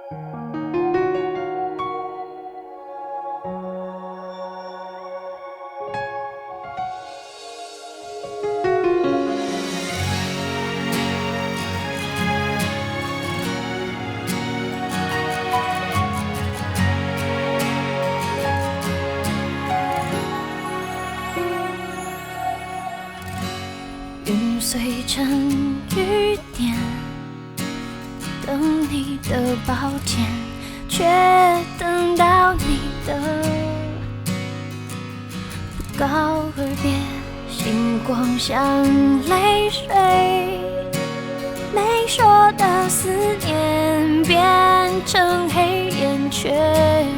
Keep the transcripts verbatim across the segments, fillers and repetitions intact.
云碎成雨点，等你的抱歉，却等到你的不告而别。星光像泪水，没说的思念变成黑眼圈。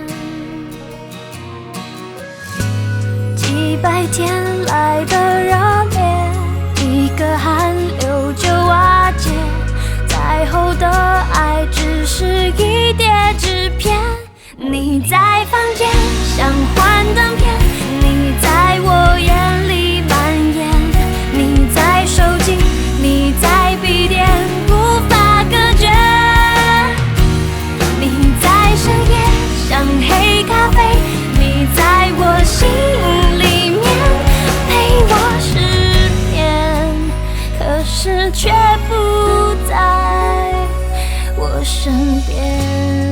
几百天来的热烈，一个寒流就瓦解，再厚的爱只是一叠纸片。你在房间像幻灯片，你在我眼里蔓延，你在手机，你在笔电，无法隔绝。你在深夜像黑咖啡，你在我心里面陪我失眠，可是却不在我身边。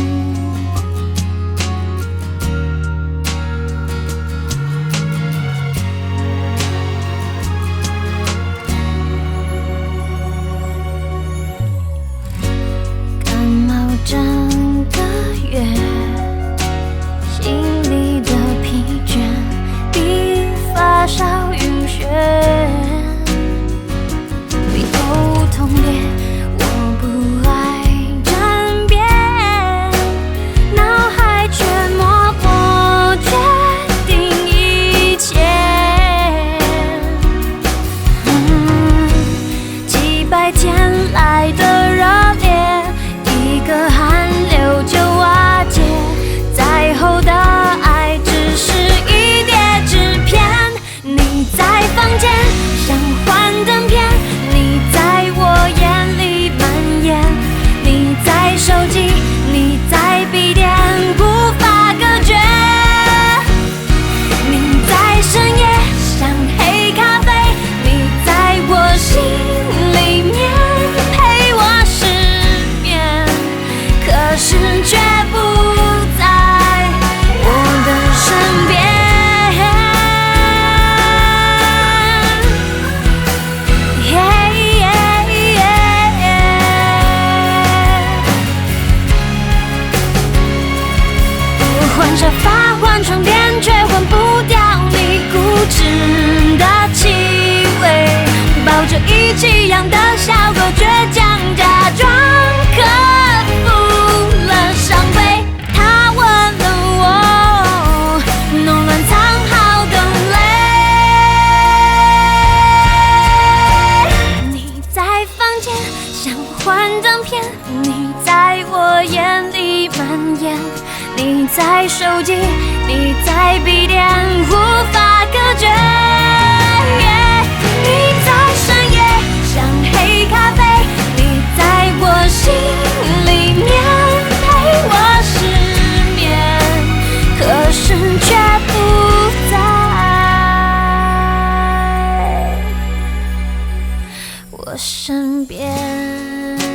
感冒整个月，心里的疲倦比发烧晕眩，比头痛烈。我不爱争辩，脑海却默默决定一切。嗯，几百天来的热烈，一个寒流就瓦解，再厚的爱只是一叠纸片。你在房间像幻灯片，你在我眼里蔓延，你在手机，你在笔电，无法隔绝。你在深夜像黑咖啡，你在我心里面陪我失眠，可是却不在我的身边。我换沙发换床垫，却换不掉你固执的气味，抱着一起养的小狗，倔强假装克服了伤悲。他吻了我，弄乱藏好的泪。你在房间像幻灯片，你在我眼里蔓延，你在手机，你在笔电，无法隔绝。你在深夜像黑咖啡，你在我心里面陪我失眠，可是却不在我身边。